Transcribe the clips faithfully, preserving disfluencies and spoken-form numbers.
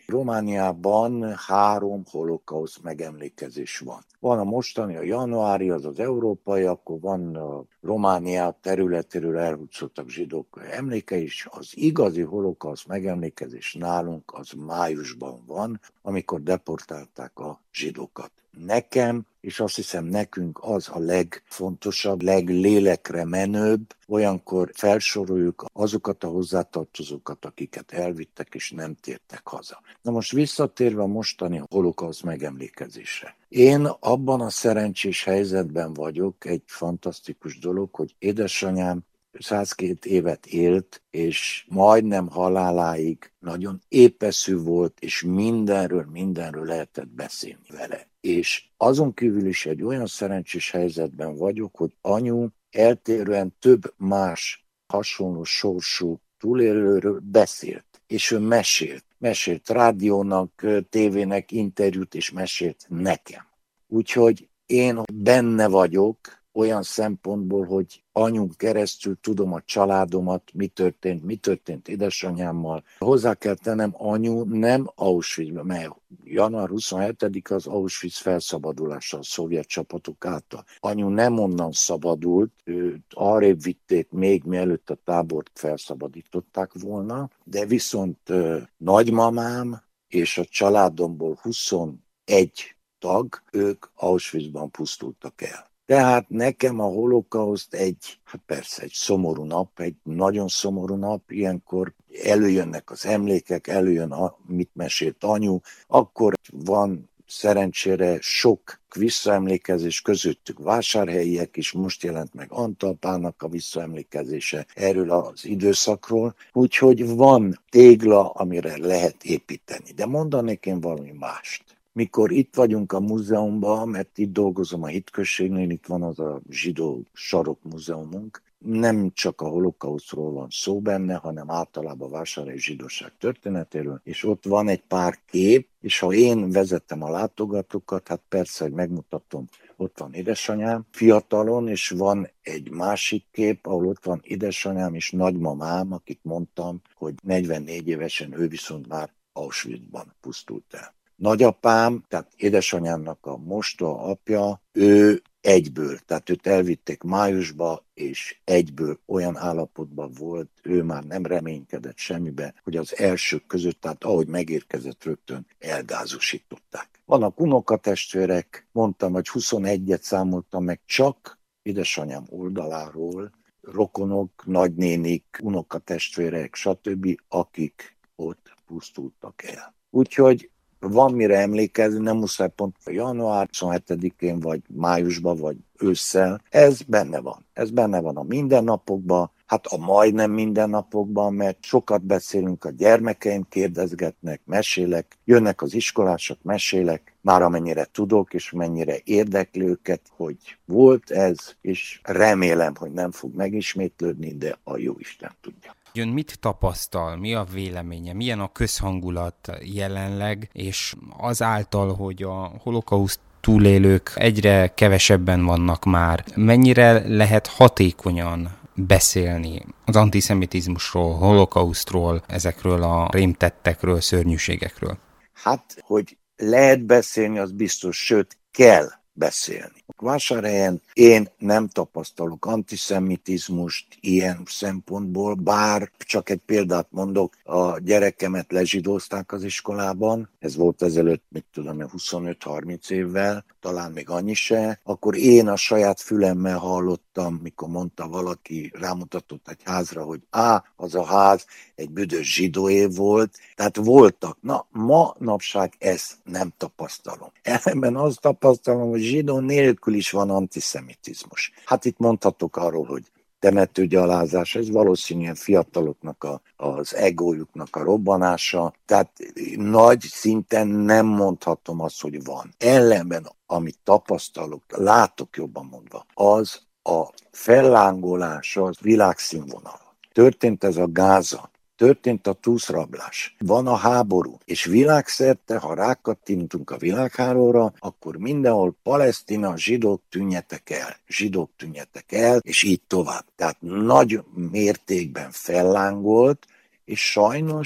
Romániában három holokauszt megemlékezés van. Van a mostani, a januári, az az európai, akkor van a Románia területéről elhúzottak zsidók emléke is. Az igazi holokauszt megemlékezés nálunk az májusban van, amikor deportálták a zsidókat. Nekem, és azt hiszem nekünk az a legfontosabb, leglélekre menőbb, olyankor felsoroljuk azokat a hozzátartozókat, akiket elvittek és nem tértek haza. Na most visszatérve a mostani holokauszt megemlékezésre. Én abban a szerencsés helyzetben vagyok, egy fantasztikus dolog, hogy édesanyám százkét évet élt, és majdnem haláláig nagyon épeszű volt, és mindenről, mindenről lehetett beszélni vele. És azon kívül is egy olyan szerencsés helyzetben vagyok, hogy anyu eltérően több más hasonló sorsú túlélőről beszélt, és ő mesélt. Mesélt rádiónak, tévének interjút, és mesélt nekem. Úgyhogy én benne vagyok, olyan szempontból, hogy anyunk keresztül tudom a családomat, mi történt, mi történt édesanyámmal. Hozzá kell tennem, anyu nem Auschwitzban, mert január huszonhetedike az Auschwitz felszabadulása a szovjet csapatok által. Anyu nem onnan szabadult, őt arrébb vitték még mielőtt a tábort felszabadították volna, de viszont nagymamám és a családomból huszonegy tag, ők Auschwitzban pusztultak el. Tehát nekem a holokauszt egy, hát persze egy szomorú nap, egy nagyon szomorú nap, ilyenkor előjönnek az emlékek, előjön, a, mit mesélt anyu, akkor van szerencsére sok visszaemlékezés, közöttük vásárhelyiek is, most jelent meg Antalpának a visszaemlékezése erről az időszakról, úgyhogy van tégla, amire lehet építeni. De mondanék én valami mást. Mikor itt vagyunk a múzeumban, mert itt dolgozom a Hitközségnél, itt van az a zsidó sarok múzeumunk, nem csak a holokausztról van szó benne, hanem általában a vásárhelyi zsidóság történetéről, és ott van egy pár kép, és ha én vezettem a látogatókat, hát persze, hogy megmutatom, ott van édesanyám fiatalon, és van egy másik kép, ahol ott van édesanyám és nagymamám, akit mondtam, hogy negyvennégy évesen ő viszont már Auschwitzban pusztult el. Nagyapám, tehát édesanyámnak a mostoha apja, ő egyből, tehát őt elvitték májusba, és egyből olyan állapotban volt, ő már nem reménykedett semmibe, hogy az elsők között, tehát ahogy megérkezett, rögtön elgázosították. Vannak unokatestvérek, mondtam, hogy huszonegyet számoltam meg csak édesanyám oldaláról, rokonok, nagynénik, unokatestvérek, stb., akik ott pusztultak el. Úgyhogy van mire emlékezni, nem muszáj pont január huszonhetedikén, vagy májusban, vagy ősszel. Ez benne van. Ez benne van a mindennapokban, hát a majdnem mindennapokban, mert sokat beszélünk, a gyermekeim kérdezgetnek, mesélek, jönnek az iskolások, mesélek, már amennyire tudok, és mennyire érdekli őket, hogy volt ez, és remélem, hogy nem fog megismétlődni, de a Jóisten tudja. Ön mit tapasztal, mi a véleménye, milyen a közhangulat jelenleg, és azáltal, hogy a holokauszt túlélők egyre kevesebben vannak már, mennyire lehet hatékonyan beszélni az antiszemitizmusról, holokausztról, ezekről a rémtettekről, szörnyűségekről? Hát, hogy lehet beszélni, az biztos, sőt, kell beszélni. Vásárhelyen én nem tapasztalok antiszemitizmust ilyen szempontból, bár csak egy példát mondok, a gyerekemet lezsidózták az iskolában, ez volt ezelőtt, mit tudom, huszonöt-harminc évvel, talán még annyi se, akkor én a saját fülemmel hallottam, mikor mondta valaki, rámutatott egy házra, hogy á, az a ház egy büdös zsidóé volt, tehát voltak. Na, ma napság ezt nem tapasztalom. Ellenben azt tapasztalom, hogy zsidó nélkül is van antiszemitizmus. Hát itt mondhatok arról, hogy temetőgyalázás, ez valószínűen fiataloknak a, az egójuknak a robbanása, tehát nagy szinten nem mondhatom azt, hogy van. Ellenben, amit tapasztalok, látok jobban mondva, az a fellángolás, az világszínvonal. Történt ez a Gáza, történt a túszrablás, van a háború, és világszerte, ha rákattintunk a világháborúra, akkor mindenhol Palesztina, zsidók tűnjetek el, zsidók tűnjetek el, és így tovább. Tehát nagy mértékben fellángolt, és sajnos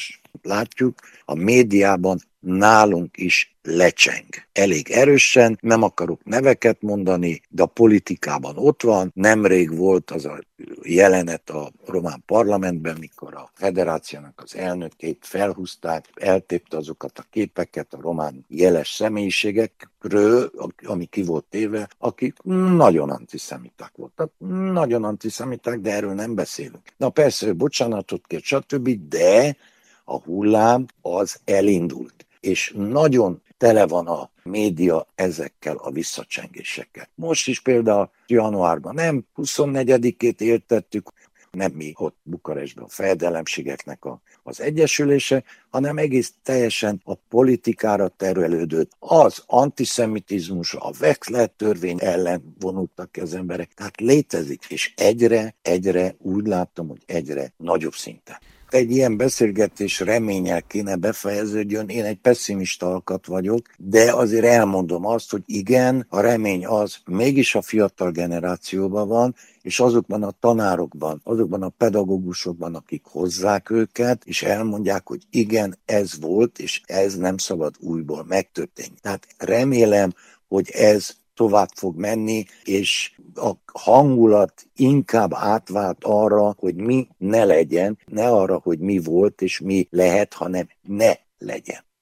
viszont látjuk, a médiában nálunk is lecseng. Elég erősen, nem akarok neveket mondani, de a politikában ott van. Nemrég volt az a jelenet a román parlamentben, mikor a federációnak az elnökét felhúzták, eltépte azokat a képeket a román jeles személyiségekről, ami ki volt téve, akik nagyon antiszemiták voltak. Nagyon antiszemiták, de erről nem beszélünk. Na persze, ő bocsánatot kért, stb., de a hullám az elindult. És nagyon tele van a média ezekkel a visszacsengésekkel. Most is például januárban nem huszonnegyedikét éltettük, nem mi ott Bukarestben a fejedelemségeknek a, az egyesülése, hanem egész teljesen a politikára terelődött. Az antiszemitizmus, a Wexler törvény ellen vonultak ki az emberek. Tehát létezik, és egyre, egyre úgy látom, hogy egyre nagyobb szinten. Egy ilyen beszélgetés reménnyel kéne befejeződjön, én egy pesszimista alkat vagyok, de azért elmondom azt, hogy igen, a remény az mégis a fiatal generációban van, és azokban a tanárokban, azokban a pedagógusokban, akik hozzák őket, és elmondják, hogy igen, ez volt, és ez nem szabad újból megtörténni. Tehát remélem, hogy ez tovább fog menni, és a hangulat inkább átvált arra, hogy mi ne legyen, ne arra, hogy mi volt és mi lehet, hanem ne legyen.